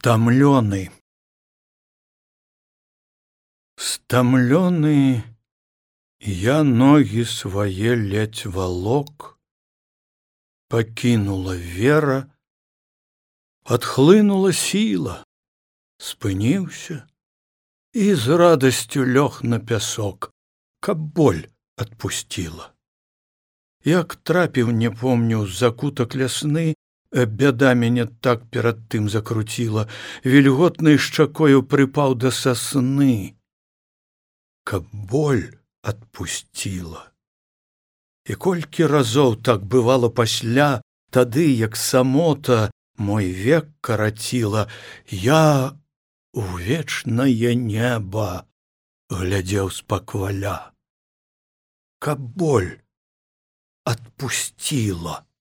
Стамлёны. Стамлёны я ноги свае ледзь валок, пакінула вера, адхлынула сіла, спыніўся і з радасцю лёг на пясок, каб боль адпусціла. Як трапіў, не помню, з закутак лясны, бяда мяне так перад тым закруціла, вільготнай шчакою прыпаў да сасны, каб боль адпусціла. І колькі разоў так бывала пасля, тады, як самота мой век караціла, я у вечнае неба глядзеў спакваля, каб боль адпусціла.